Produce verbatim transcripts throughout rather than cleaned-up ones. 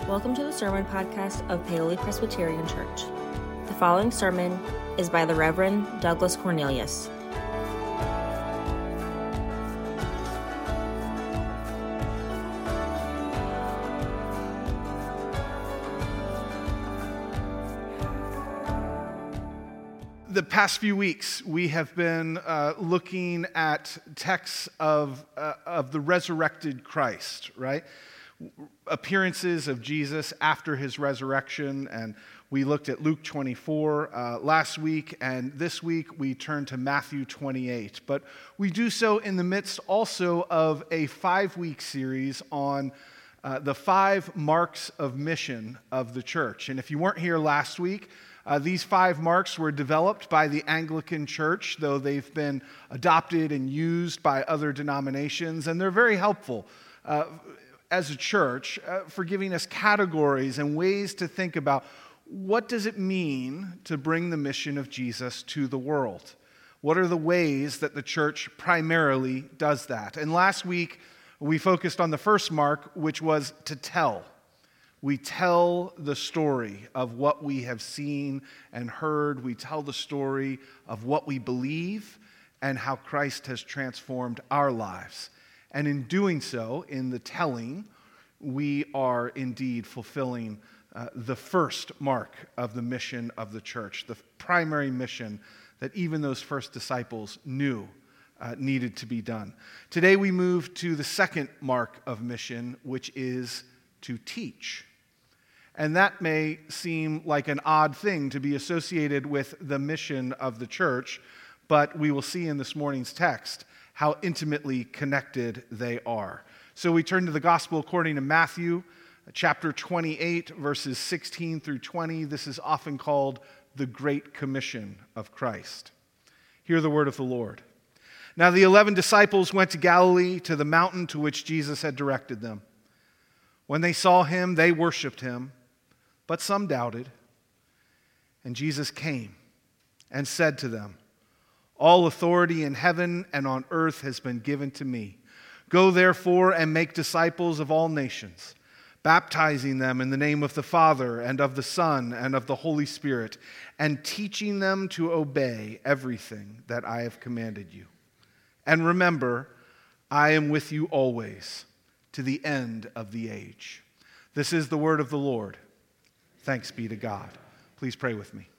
Welcome to the sermon podcast of Paoli Presbyterian Church. The following sermon is by the Reverend Douglas Cornelius. The past few weeks, we have been uh, looking at texts of, uh, of the resurrected Christ, right? Appearances of Jesus after his resurrection, and we looked at Luke twenty-four uh, last week, and this week we turn to Matthew twenty-eight. But we do so in the midst also of a five-week series on uh, the five marks of mission of the church. And if you weren't here last week, Uh, these five marks were developed by the Anglican Church, though they've been adopted and used by other denominations, and they're very helpful uh, as a church uh, for giving us categories and ways to think about what does it mean to bring the mission of Jesus to the world. What are the ways that the church primarily does that? And last week, we focused on the first mark, which was to tell. We tell the story of what we have seen and heard. We tell the story of what we believe and how Christ has transformed our lives. And in doing so, in the telling, we are indeed fulfilling uh, the first mark of the mission of the church, the primary mission that even those first disciples knew uh, needed to be done. Today we move to the second mark of mission, which is to teach. And that may seem like an odd thing to be associated with the mission of the church, but we will see in this morning's text how intimately connected they are. So we turn to the Gospel according to Matthew, chapter twenty-eight, verses sixteen through twenty. This is often called the Great Commission of Christ. Hear the word of the Lord. Now the eleven disciples went to Galilee, to the mountain to which Jesus had directed them. When they saw him, they worshipped him, but some doubted. And Jesus came and said to them, "All authority in heaven and on earth has been given to me. Go therefore and make disciples of all nations, baptizing them in the name of the Father and of the Son and of the Holy Spirit, and teaching them to obey everything that I have commanded you. And remember, I am with you always, to the end of the age." This is the word of the Lord. Thanks be to God. Please pray with me.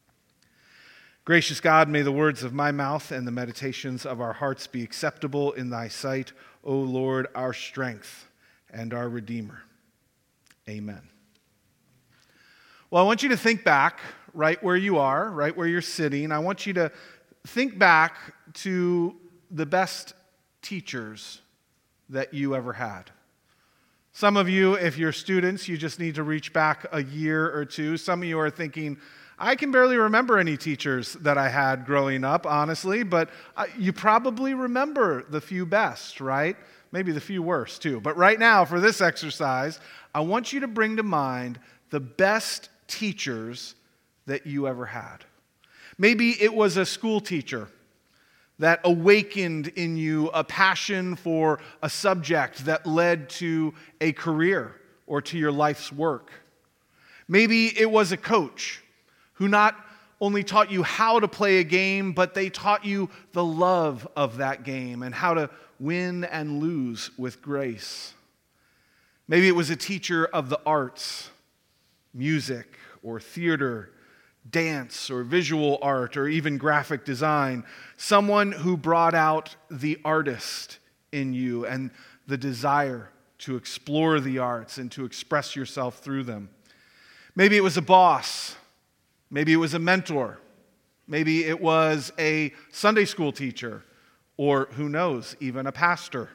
Gracious God, may the words of my mouth and the meditations of our hearts be acceptable in thy sight, O Lord, our strength and our Redeemer. Amen. Well, I want you to think back right where you are, right where you're sitting. I want you to think back to the best teachers that you ever had. Some of you, if you're students, you just need to reach back a year or two. Some of you are thinking, I can barely remember any teachers that I had growing up, honestly, but you probably remember the few best, right? Maybe the few worst, too. But right now, for this exercise, I want you to bring to mind the best teachers that you ever had. Maybe it was a school teacher that awakened in you a passion for a subject that led to a career or to your life's work. Maybe it was a coach who not only taught you how to play a game, but they taught you the love of that game and how to win and lose with grace. Maybe it was a teacher of the arts, music or theater, dance or visual art or even graphic design, someone who brought out the artist in you and the desire to explore the arts and to express yourself through them. Maybe it was a boss, maybe it was a mentor, maybe it was a Sunday school teacher, or who knows, even a pastor.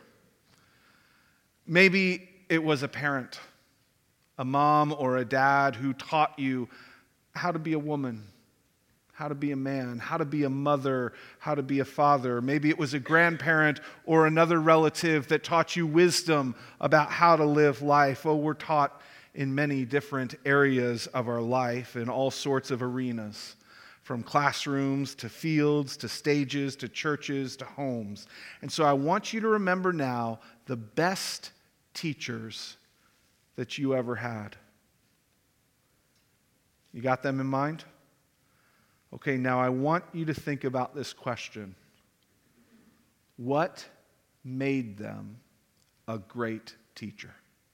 Maybe it was a parent, a mom or a dad who taught you how to be a woman, how to be a man, how to be a mother, how to be a father. Maybe it was a grandparent or another relative that taught you wisdom about how to live life. Oh, we're taught in many different areas of our life, in all sorts of arenas, from classrooms to fields to stages to churches to homes. And so I want you to remember now the best teachers that you ever had? You got them in mind? Okay, now I want you to think about this question. What made them a great teacher?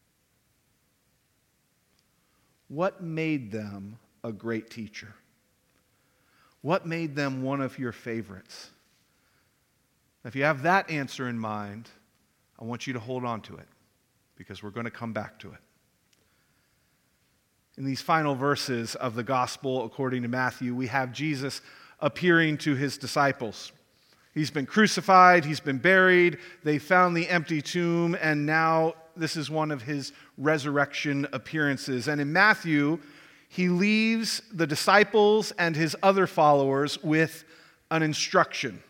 What made them a great teacher? What made them one of your favorites? If you have that answer in mind, I want you to hold on to it because we're going to come back to it. In these final verses of the gospel, according to Matthew, we have Jesus appearing to his disciples. He's been crucified, he's been buried, they found the empty tomb, and now this is one of his resurrection appearances. And in Matthew, he leaves the disciples and his other followers with an instruction.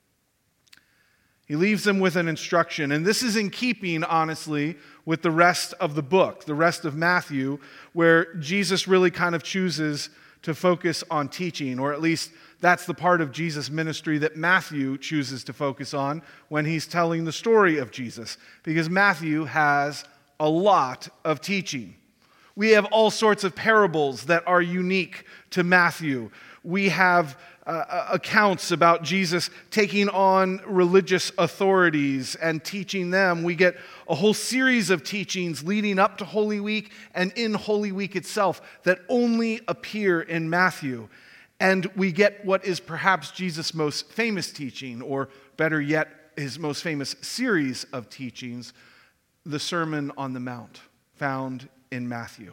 He leaves them with an instruction. And this is in keeping, honestly, with the rest of the book, the rest of Matthew, where Jesus really kind of chooses to focus on teaching, or at least that's the part of Jesus' ministry that Matthew chooses to focus on when he's telling the story of Jesus, because Matthew has a lot of teaching. We have all sorts of parables that are unique to Matthew. We have uh, accounts about Jesus taking on religious authorities and teaching them. We get a whole series of teachings leading up to Holy Week and in Holy Week itself that only appear in Matthew. And we get what is perhaps Jesus' most famous teaching, or better yet, his most famous series of teachings, the Sermon on the Mount, found in Matthew.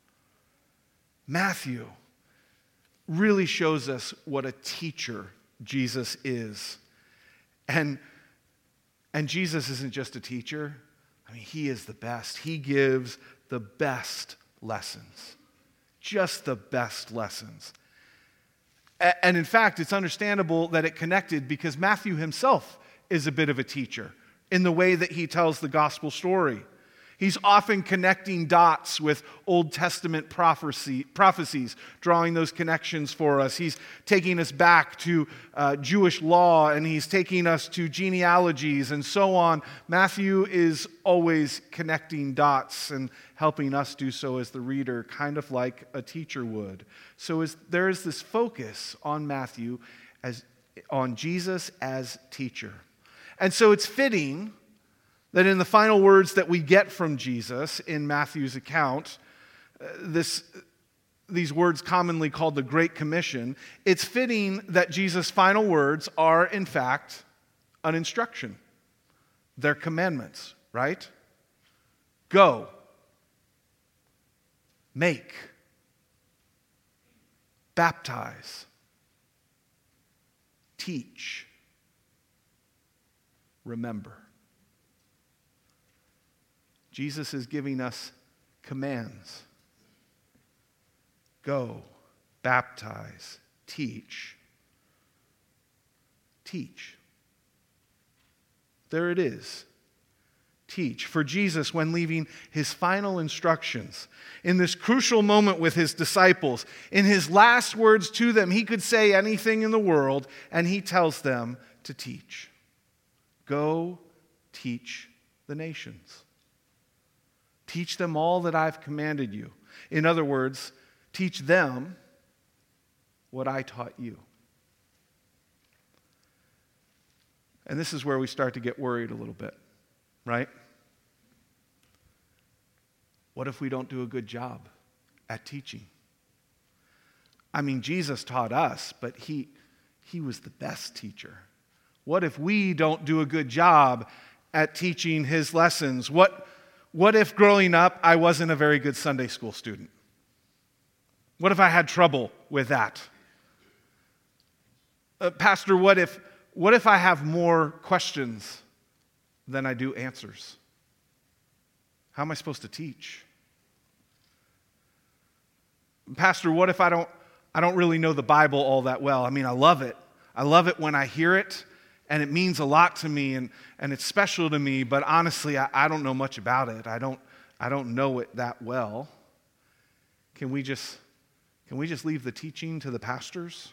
Matthew really shows us what a teacher Jesus is. And, and Jesus isn't just a teacher. I mean, he is the best. He gives the best lessons. Just the best lessons. And in fact, it's understandable that it connected because Matthew himself is a bit of a teacher in the way that he tells the gospel story. He's often connecting dots with Old Testament prophecy, prophecies, drawing those connections for us. He's taking us back to uh, Jewish law, and he's taking us to genealogies and so on. Matthew is always connecting dots and helping us do so as the reader, kind of like a teacher would. So as, there is this focus on Matthew, as on Jesus as teacher. And so it's fitting that in the final words that we get from Jesus in Matthew's account, uh, this, these words commonly called the Great Commission, it's fitting that Jesus' final words are, in fact, an instruction. They're commandments, right? Go. Make. Baptize. Teach. Remember. Jesus is giving us commands. Go, baptize, teach. Teach. There it is. Teach. For Jesus, when leaving his final instructions, in this crucial moment with his disciples, in his last words to them, he could say anything in the world, and he tells them to teach. Go, teach the nations. Teach them all that I've commanded you. In other words, teach them what I taught you. And this is where we start to get worried a little bit, right? What if we don't do a good job at teaching? I mean, Jesus taught us, but he, he was the best teacher. What if we don't do a good job at teaching his lessons? What What if growing up I wasn't a very good Sunday school student? What if I had trouble with that? Uh, Pastor, what if, what if I have more questions than I do answers? How am I supposed to teach? Pastor, what if I don't, I don't really know the Bible all that well? I mean, I love it. I love it when I hear it. And it means a lot to me, and, and it's special to me, but honestly, I, I don't know much about it. I don't, I don't know it that well. Can we just, can we just leave the teaching to the pastors?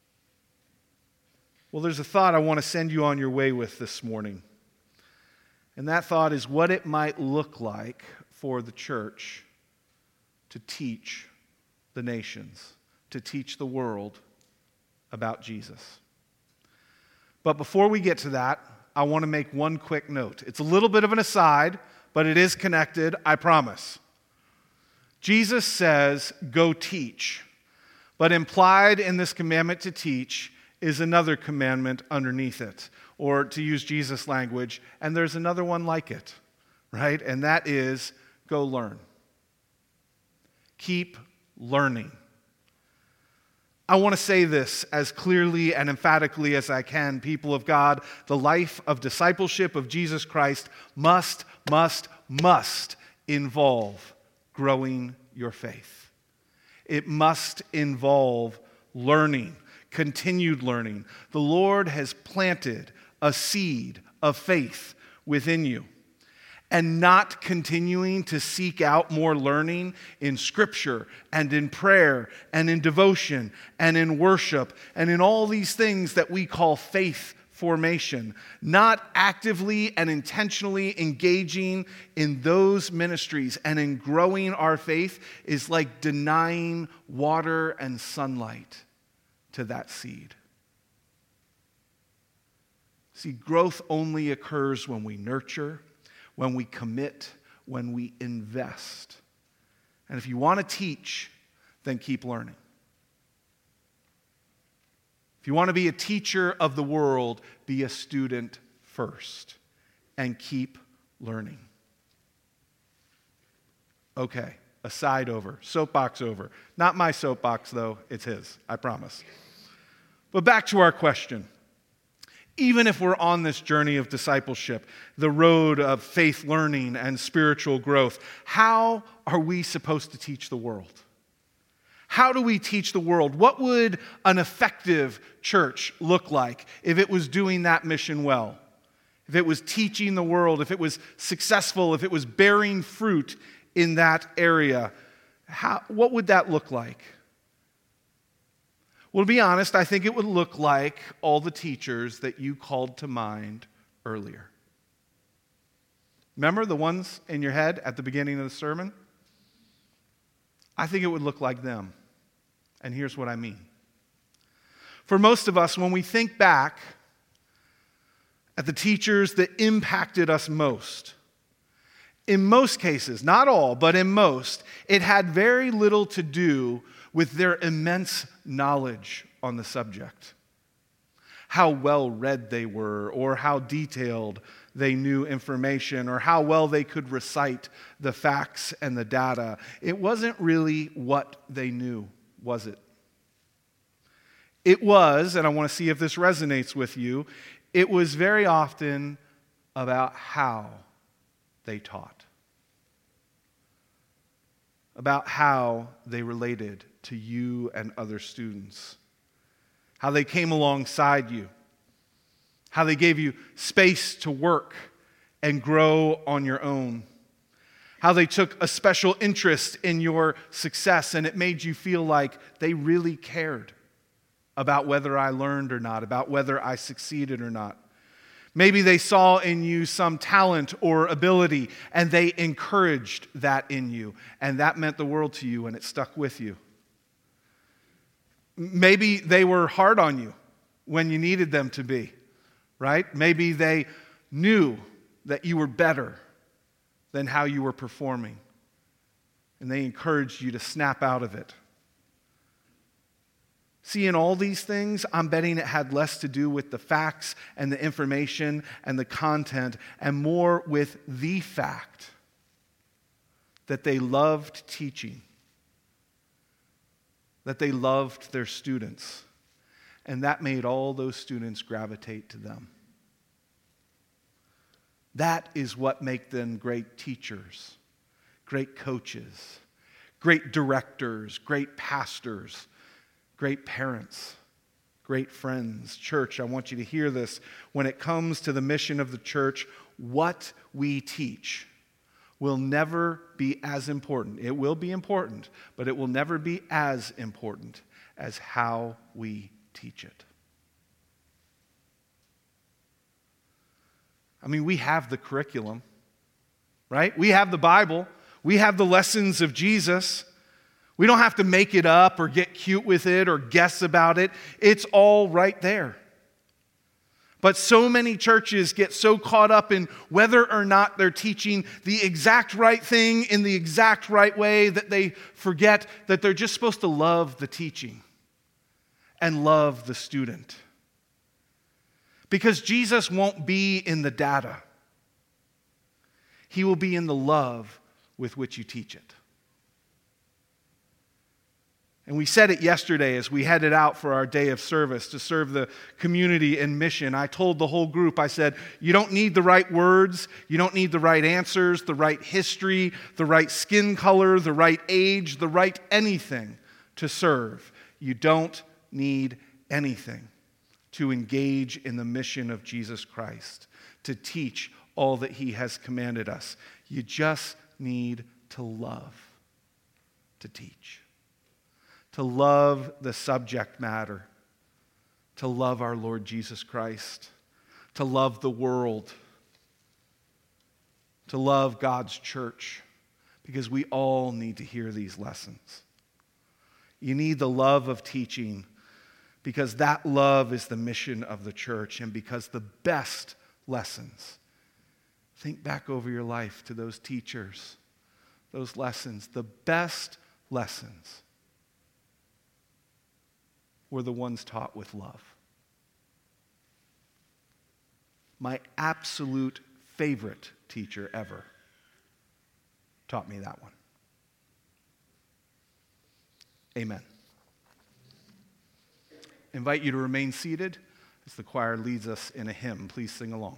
Well, there's a thought I want to send you on your way with this morning. And that thought is what it might look like for the church to teach the nations, to teach the world about Jesus. But before we get to that, I want to make one quick note. It's a little bit of an aside, but it is connected, I promise. Jesus says, go teach. But implied in this commandment to teach is another commandment underneath it. Or to use Jesus' language, and there's another one like it, right? And that is, go learn. Keep learning. I want to say this as clearly and emphatically as I can, people of God. The life of discipleship of Jesus Christ must, must, must involve growing your faith. It must involve learning, continued learning. The Lord has planted a seed of faith within you. And not continuing to seek out more learning in Scripture and in prayer and in devotion and in worship and in all these things that we call faith formation. Not actively and intentionally engaging in those ministries and in growing our faith is like denying water and sunlight to that seed. See, growth only occurs when we nurture, when we commit, when we invest. And if you want to teach, then keep learning. If you want to be a teacher of the world, be a student first and keep learning. Okay, aside over, soapbox over. Not my soapbox, though, it's his, I promise. But back to our question. Even if we're on this journey of discipleship, the road of faith learning and spiritual growth, how are we supposed to teach the world? How do we teach the world? What would an effective church look like if it was doing that mission well? If it was teaching the world, if it was successful, if it was bearing fruit in that area? How, what would that look like? Well, to be honest, I think it would look like all the teachers that you called to mind earlier. Remember the ones in your head at the beginning of the sermon? I think it would look like them. And here's what I mean. For most of us, when we think back at the teachers that impacted us most, in most cases, not all, but in most, it had very little to do with their immense knowledge on the subject. How well read they were, or how detailed they knew information, or how well they could recite the facts and the data. It wasn't really what they knew, was it? It was, and I want to see if this resonates with you, it was very often about how they taught. About how they related to you and other students. How they came alongside you. How they gave you space to work and grow on your own. How they took a special interest in your success and it made you feel like they really cared about whether I learned or not, about whether I succeeded or not. Maybe they saw in you some talent or ability, and they encouraged that in you, and that meant the world to you, and it stuck with you. Maybe they were hard on you when you needed them to be, right? Maybe they knew that you were better than how you were performing, and they encouraged you to snap out of it. See, in all these things, I'm betting it had less to do with the facts and the information and the content and more with the fact that they loved teaching, that they loved their students, and that made all those students gravitate to them. That is what made them great teachers, great coaches, great directors, great pastors, great parents, great friends. Church, I want you to hear this. When it comes to the mission of the church, what we teach will never be as important. It will be important, but it will never be as important as how we teach it. I mean, we have the curriculum, right? We have the Bible. We have the lessons of Jesus. We don't have to make it up or get cute with it or guess about it. It's all right there. But so many churches get so caught up in whether or not they're teaching the exact right thing in the exact right way that they forget that they're just supposed to love the teaching and love the student. Because Jesus won't be in the data. He will be in the love with which you teach it. And we said it yesterday as we headed out for our day of service to serve the community and mission. I told the whole group, I said, you don't need the right words, you don't need the right answers, the right history, the right skin color, the right age, the right anything to serve. You don't need anything to engage in the mission of Jesus Christ, to teach all that He has commanded us. You just need to love to teach. To love the subject matter, to love our Lord Jesus Christ, to love the world, to love God's church, because we all need to hear these lessons. You need the love of teaching, because that love is the mission of the church, and because the best lessons, think back over your life to those teachers, those lessons, the best lessons were the ones taught with love. My absolute favorite teacher ever taught me that one. Amen. I invite you to remain seated as the choir leads us in a hymn. Please sing along.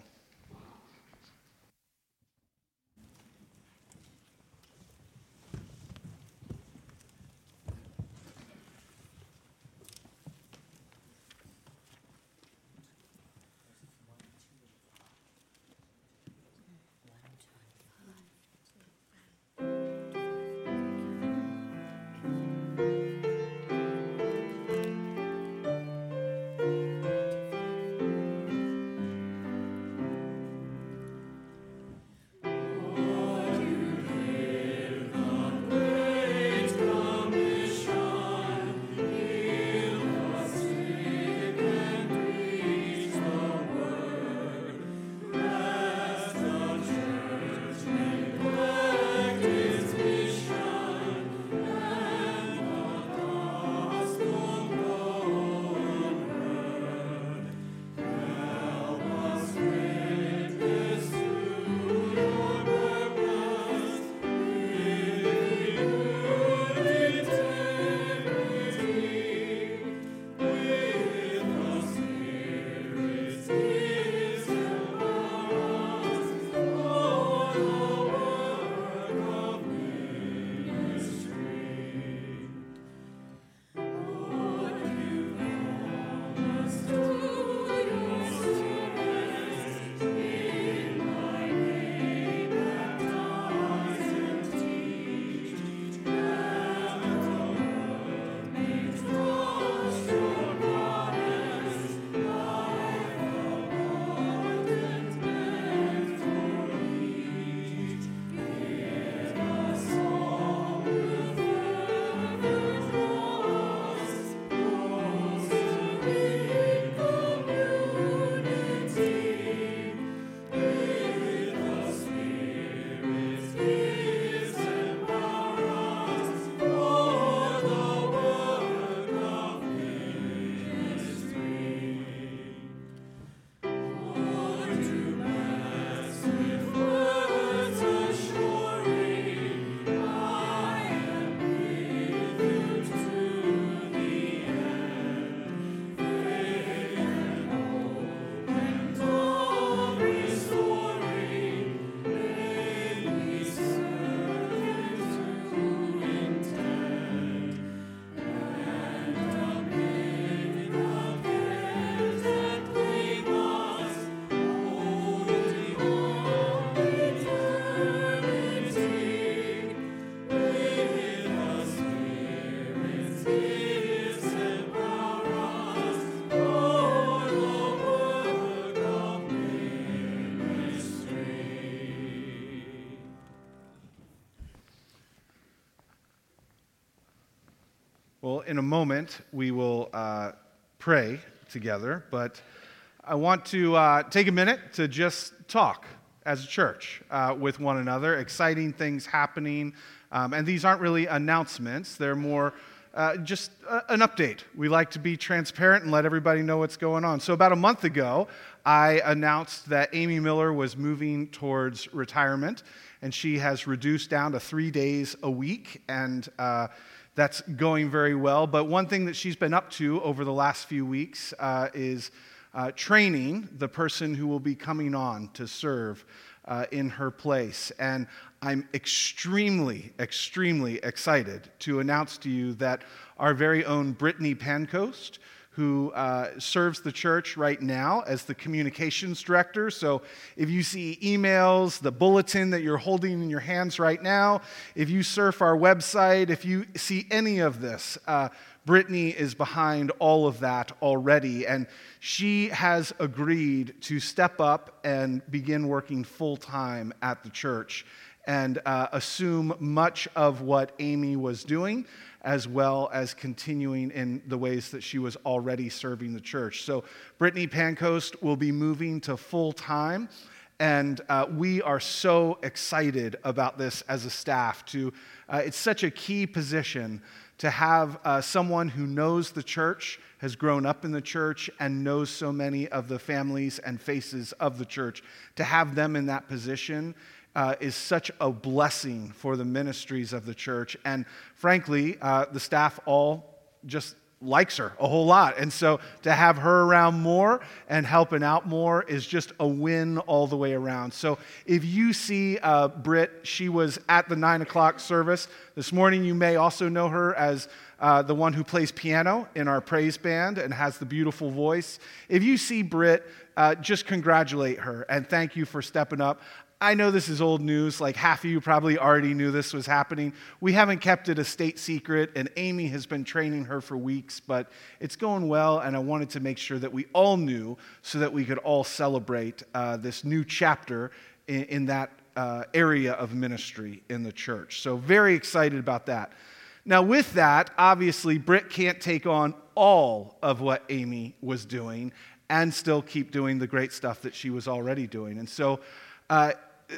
Well, in a moment, we will uh, pray together, but I want to uh, take a minute to just talk as a church uh, with one another. Exciting things happening, um, and these aren't really announcements. They're more uh, just uh, an update. We like to be transparent and let everybody know what's going on. So about a month ago, I announced that Amy Miller was moving towards retirement, and she has reduced down to three days a week, and uh, that's going very well. But one thing that she's been up to over the last few weeks uh, is uh, training the person who will be coming on to serve uh, in her place. And I'm extremely, extremely excited to announce to you that our very own Brittany Pancoast, who uh, serves the church right now as the communications director. So if you see emails, the bulletin that you're holding in your hands right now, if you surf our website, if you see any of this, uh, Brittany is behind all of that already, and she has agreed to step up and begin working full-time at the church and uh, assume much of what Amy was doing, as well as continuing in the ways that she was already serving the church. So Brittany Pancoast will be moving to full-time, and uh, we are so excited about this as a staff. To uh, it's such a key position to have uh, someone who knows the church, has grown up in the church, and knows so many of the families and faces of the church. To have them in that position Uh, is such a blessing for the ministries of the church. And frankly, uh, the staff all just likes her a whole lot. And so to have her around more and helping out more is just a win all the way around. So if you see uh, Britt, she was at the nine o'clock service this morning. You may also know her as uh, the one who plays piano in our praise band and has the beautiful voice. If you see Britt, uh, just congratulate her and thank you for stepping up. I know this is old news, like half of you probably already knew this was happening. We haven't kept it a state secret, and Amy has been training her for weeks, but it's going well, and I wanted to make sure that we all knew so that we could all celebrate uh, this new chapter in, in that uh, area of ministry in the church. So very excited about that. Now with that, obviously, Britt can't take on all of what Amy was doing and still keep doing the great stuff that she was already doing. And so uh,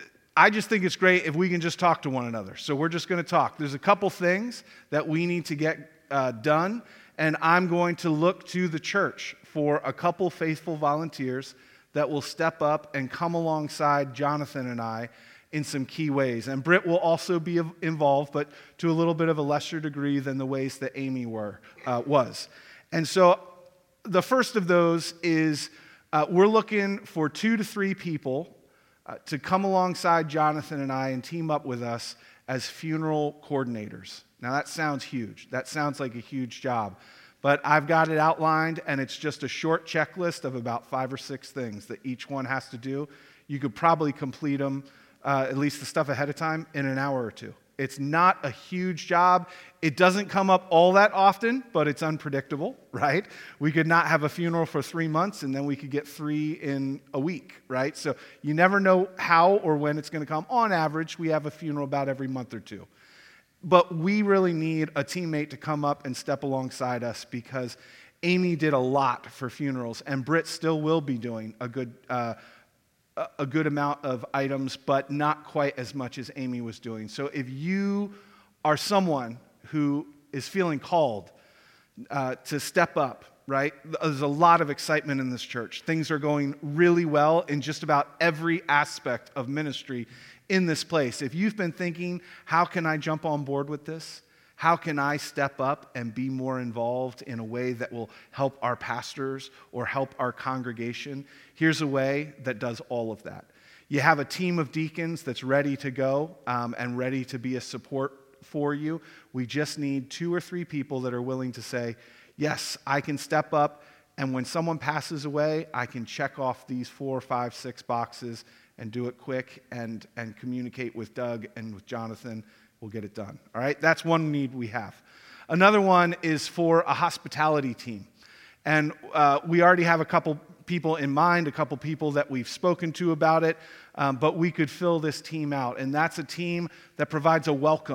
I just think it's great if we can just talk to one another. So we're just going to talk. There's a couple things that we need to get uh, done, and I'm going to look to the church for a couple faithful volunteers that will step up and come alongside Jonathan and I in some key ways. And Britt will also be involved, but to a little bit of a lesser degree than the ways that Amy were uh, was. And so the first of those is uh, we're looking for two to three people Uh, to come alongside Jonathan and I and team up with us as funeral coordinators. Now that sounds huge. That sounds like a huge job. But I've got it outlined, and it's just a short checklist of about five or six things that each one has to do. You could probably complete them, uh, at least the stuff ahead of time, in an hour or two. It's not a huge job. It doesn't come up all that often, but it's unpredictable, right? We could not have a funeral for three months, and then we could get three in a week, right? So you never know how or when it's going to come. On average, we have a funeral about every month or two. But we really need a teammate to come up and step alongside us because Amy did a lot for funerals, and Britt still will be doing a good uh a good amount of items, but not quite as much as Amy was doing. So if you are someone who is feeling called uh, to step up, right? There's a lot of excitement in this church. Things are going really well in just about every aspect of ministry in this place. If you've been thinking, how can I jump on board with this? How can I step up and be more involved in a way that will help our pastors or help our congregation? Here's a way that does all of that. You have a team of deacons that's ready to go um, and ready to be a support for you. We just need two or three people that are willing to say, yes, I can step up, and when someone passes away, I can check off these four, five, six boxes and do it quick and, and communicate with Doug and with Jonathan. We'll get it done. All right? That's one need we have. Another one is for a hospitality team. And uh, we already have a couple people in mind, a couple people that we've spoken to about it, um, but we could fill this team out. And that's a team that provides a welcome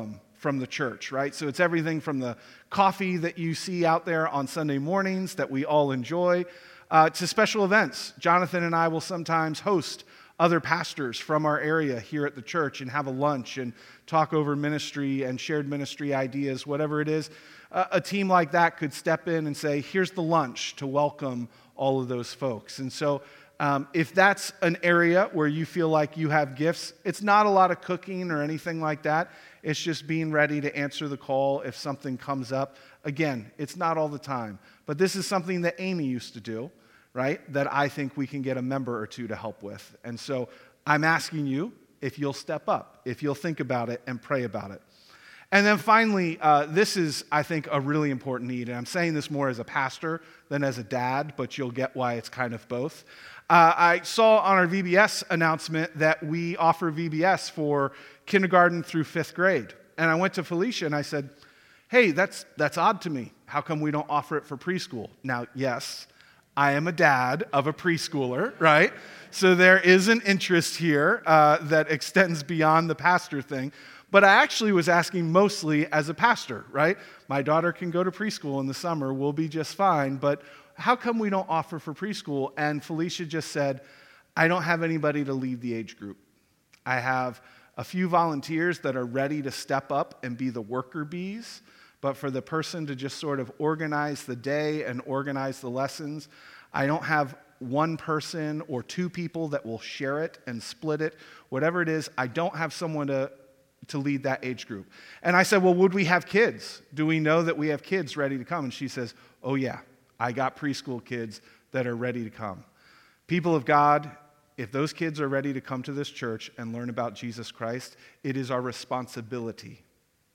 from the church, right? So it's everything from the coffee that you see out there on Sunday mornings that we all enjoy, uh, to special events. Jonathan and I will sometimes host other pastors from our area here at the church and have a lunch and talk over ministry and shared ministry ideas, whatever it is. Uh, a team like that could step in and say, here's the lunch to welcome all of those folks. And so um, if that's an area where you feel like you have gifts, it's not a lot of cooking or anything like that. It's just being ready to answer the call if something comes up. Again, it's not all the time. But this is something that Amy used to do, right, that I think we can get a member or two to help with. And so I'm asking you if you'll step up, if you'll think about it and pray about it. And then finally, uh, this is, I think, a really important need. And I'm saying this more as a pastor than as a dad, but you'll get why it's kind of both. Uh, I saw on our V B S announcement that we offer V B S for kindergarten through fifth grade. And I went to Felicia and I said, hey, that's that's odd to me. How come we don't offer it for preschool? Now, yes, I am a dad of a preschooler, right? So there is an interest here uh, that extends beyond the pastor thing. But I actually was asking mostly as a pastor, right? My daughter can go to preschool in the summer. We'll be just fine. But how come we don't offer for preschool? And Felicia just said, I don't have anybody to lead the age group. I have a few volunteers that are ready to step up and be the worker bees. But for the person to just sort of organize the day and organize the lessons, I don't have one person or two people that will share it and split it. Whatever it is, I don't have someone to, to lead that age group. And I said, well, would we have kids? Do we know that we have kids ready to come? And she says, oh yeah, I got preschool kids that are ready to come. People of God, if those kids are ready to come to this church and learn about Jesus Christ, it is our responsibility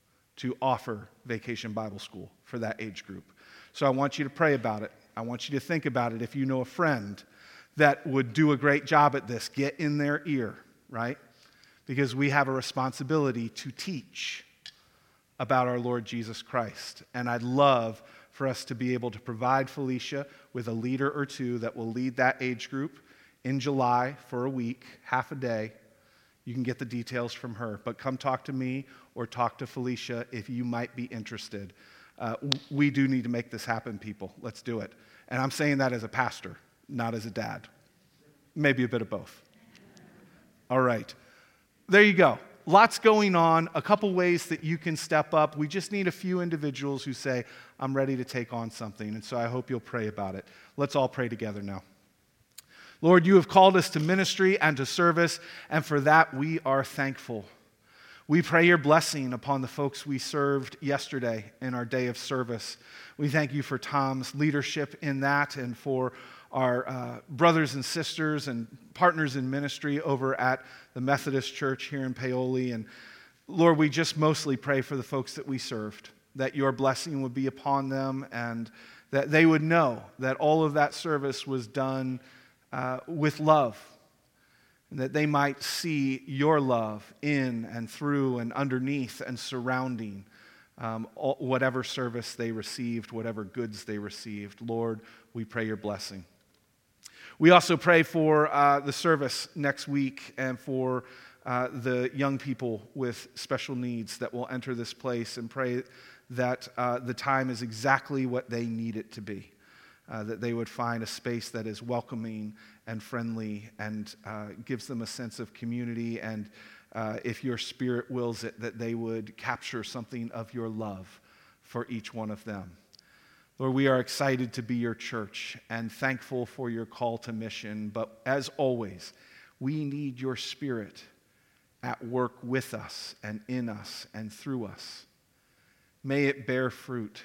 to offer Vacation Bible School for that age group. So I want you to pray about it. I want you to think about it. If you know a friend that would do a great job at this, get in their ear, right? Because we have a responsibility to teach about our Lord Jesus Christ. And I'd love for us to be able to provide Felicia with a leader or two that will lead that age group in July for a week, half a day. You can get the details from her, but come talk to me or talk to Felicia if you might be interested. Uh, we do need to make this happen, people. Let's do it. And I'm saying that as a pastor, not as a dad. Maybe a bit of both. All right. There you go. Lots going on, a couple ways that you can step up. We just need a few individuals who say, I'm ready to take on something. And so I hope you'll pray about it. Let's all pray together now. Lord, you have called us to ministry and to service, and for that we are thankful. We pray your blessing upon the folks we served yesterday in our day of service. We thank you for Tom's leadership in that and for our uh, brothers and sisters and partners in ministry over at the Methodist Church here in Paoli. And Lord, we just mostly pray for the folks that we served, that your blessing would be upon them and that they would know that all of that service was done uh, with love, and that they might see your love in and through and underneath and surrounding um, all, whatever service they received, whatever goods they received. Lord, we pray your blessing. We also pray for uh, the service next week and for uh, the young people with special needs that will enter this place, and pray that uh, the time is exactly what they need it to be. Uh, that they would find a space that is welcoming and friendly and uh, gives them a sense of community, and uh, if your Spirit wills it, that they would capture something of your love for each one of them. Lord, we are excited to be your church and thankful for your call to mission, but as always, we need your Spirit at work with us and in us and through us. May it bear fruit.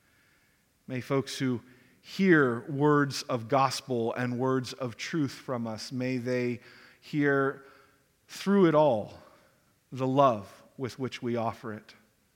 May folks who hear words of gospel and words of truth from us, may they hear through it all the love with which we offer it.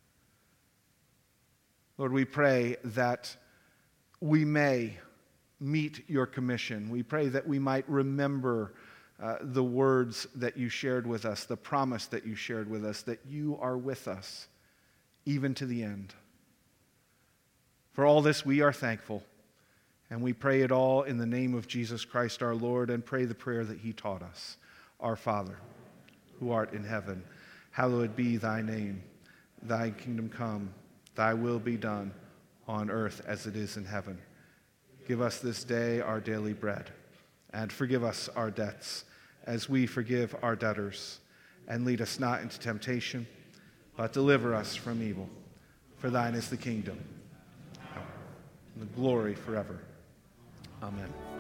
Lord, we pray that we may meet your commission. We pray that we might remember uh, the words that you shared with us, the promise that you shared with us, that you are with us even to the end. For all this, we are thankful. And we pray it all in the name of Jesus Christ our Lord, and pray the prayer that he taught us. Our Father, who art in heaven, hallowed be thy name. Thy kingdom come, thy will be done on earth as it is in heaven. Give us this day our daily bread, and forgive us our debts as we forgive our debtors. And lead us not into temptation, but deliver us from evil. For thine is the kingdom, and the glory forever. Amen.